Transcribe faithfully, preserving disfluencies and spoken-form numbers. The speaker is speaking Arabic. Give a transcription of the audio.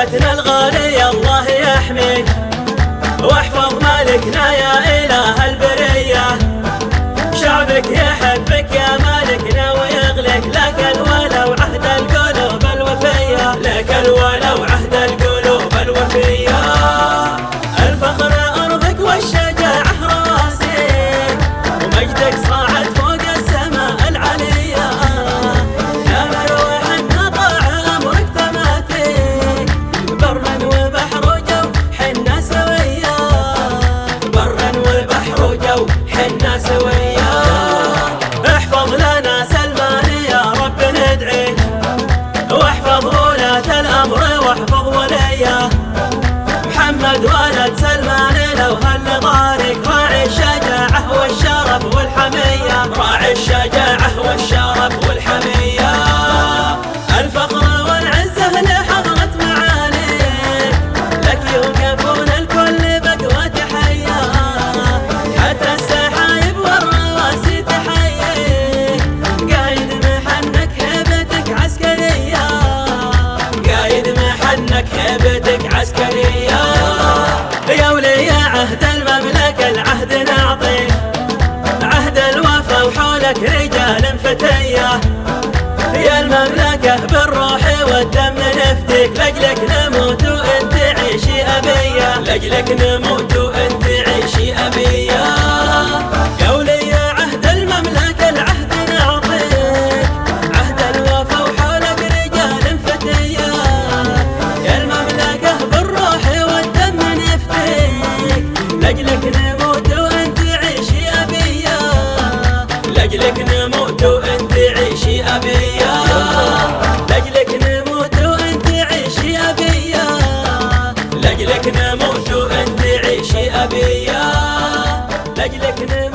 بلدتنا الغالية الله يحميك واحفظ مالكنا يا إله البرية. شعبك يحبك يا مالكنا ويغلق لك الولا وعهد القلوب الوفية، لك الولا وعهد القلوب الوفية. الفخر أرضك والشجاعة راسك ومجدك صاعد فوق السماء العلية. يا مروح النطاع أمرك تماتك برا وبحر وجو حنا سويا، برا وبحر وجو حنا سويا. احفظ لنا سلمان يا رب ندعيك واحفظ ولاة الأمر واحفظ وليه. محمد ولد سلمان لو هل ضارك راعي الشجاعة والشرف والحمية، راعي الشجاعة والشرف والحمية. الفخر والعزة لحضرة معاليك لك يوقفون الكل بقوة تحية، حتى السحايب والرواسي تحييك. قايد محنك هيبتك عسكرية، قايد محنك هيبتك عسكرية. يا ولي عهد المملكة العهد نعطيك عهد الوفا وحولك رجال فتية. يا المملكة بالروح والدم نفديك لجلك نموت وانت عيشي أبية، لجلك نموت وانت عيشي أبية. يا ولي عهد المملكة العهد نعطيك عهد الوفا وحولك رجال فتية. يا المملكة بالروح والدم نفديك لجلك نموت وانت عيشي أبية، لجلك نموت وانت عيشي أبية. لجلك نموت وانت عيشي أبية، لجلك نموت وانت عيشي أبية، لجلك نموت